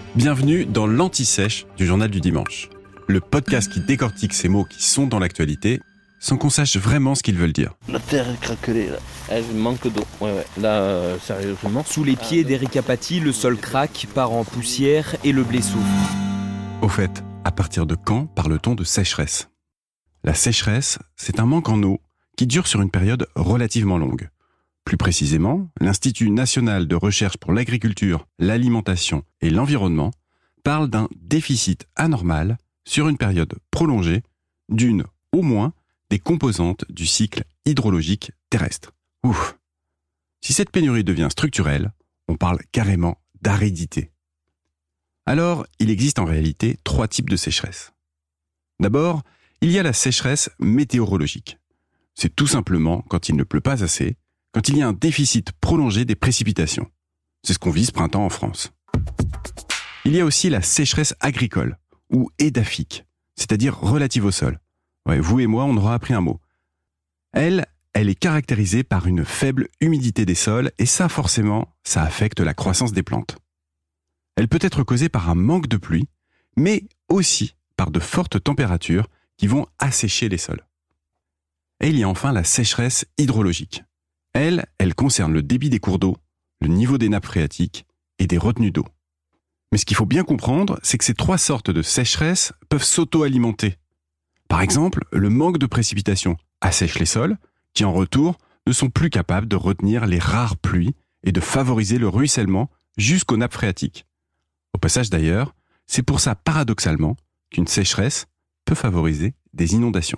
Bienvenue dans l'Anti-Sèche du Journal du Dimanche, le podcast qui décortique ces mots qui sont dans l'actualité sans qu'on sache vraiment ce qu'ils veulent dire. La terre est craquelée là, elle manque d'eau. Ouais. Là, sérieusement. Sous les pieds d'Eric Apathy, le sol craque, part en poussière et le blé souffre. Au fait, à partir de quand parle-t-on de sécheresse ? La sécheresse, c'est un manque en eau qui dure sur une période relativement longue. Plus précisément, l'Institut national de recherche pour l'agriculture, l'alimentation et l'environnement parle d'un déficit anormal sur une période prolongée d'une, au moins, des composantes du cycle hydrologique terrestre. Ouf. Si cette pénurie devient structurelle, on parle carrément d'aridité. Alors, il existe en réalité 3 types de sécheresse. D'abord, il y a la sécheresse météorologique. C'est tout simplement quand il ne pleut pas assez, quand il y a un déficit prolongé des précipitations. C'est ce qu'on vit ce printemps en France. Il y a aussi la sécheresse agricole, ou édaphique, c'est-à-dire relative au sol. Ouais, vous et moi, on aura appris un mot. Elle est caractérisée par une faible humidité des sols, et ça, forcément, ça affecte la croissance des plantes. Elle peut être causée par un manque de pluie, mais aussi par de fortes températures qui vont assécher les sols. Et il y a enfin la sécheresse hydrologique. Elle concerne le débit des cours d'eau, le niveau des nappes phréatiques et des retenues d'eau. Mais ce qu'il faut bien comprendre, c'est que ces 3 sortes de sécheresse peuvent s'auto-alimenter. Par exemple, le manque de précipitations assèche les sols, qui en retour ne sont plus capables de retenir les rares pluies et de favoriser le ruissellement jusqu'aux nappes phréatiques. Au passage d'ailleurs, c'est pour ça paradoxalement qu'une sécheresse peut favoriser des inondations.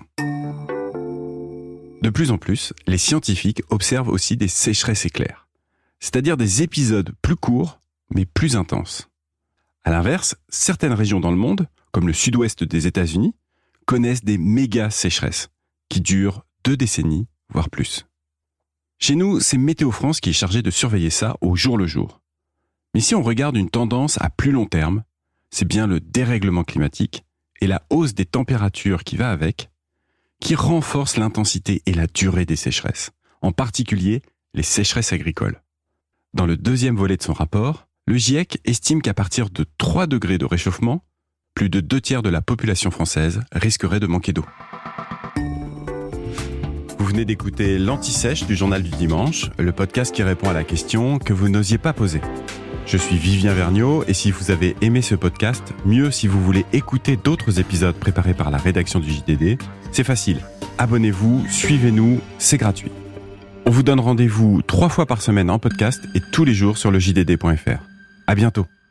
De plus en plus, les scientifiques observent aussi des sécheresses éclairs, c'est-à-dire des épisodes plus courts mais plus intenses. À l'inverse, certaines régions dans le monde, comme le sud-ouest des États-Unis, connaissent des méga sécheresses qui durent 2 décennies, voire plus. Chez nous, c'est Météo France qui est chargé de surveiller ça au jour le jour. Mais si on regarde une tendance à plus long terme, c'est bien le dérèglement climatique et la hausse des températures qui va avec, qui renforce l'intensité et la durée des sécheresses, en particulier les sécheresses agricoles. Dans le 2e volet de son rapport, le GIEC estime qu'à partir de 3 degrés de réchauffement, plus de 2/3 de la population française risquerait de manquer d'eau. Vous venez d'écouter l'Anti-Sèche du Journal du Dimanche, le podcast qui répond à la question que vous n'osiez pas poser. Je suis Vivien Vergniaud et si vous avez aimé ce podcast, mieux si vous voulez écouter d'autres épisodes préparés par la rédaction du JDD, c'est facile. Abonnez-vous, suivez-nous, c'est gratuit. On vous donne rendez-vous 3 fois par semaine en podcast et tous les jours sur le JDD.fr. À bientôt.